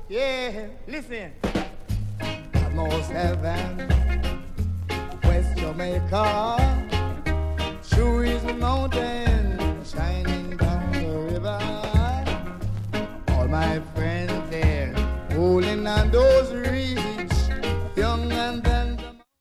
Yeah, listen. Most heaven, West Jamaica, true is the mountain shining down the river. All my friends there, holding on those reeds, young and then.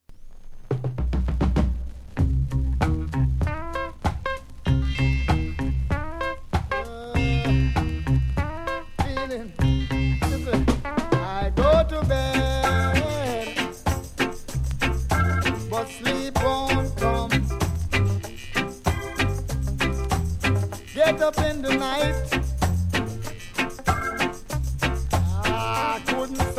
I go to bed, but sleep won't come. Get up in the night, I couldn't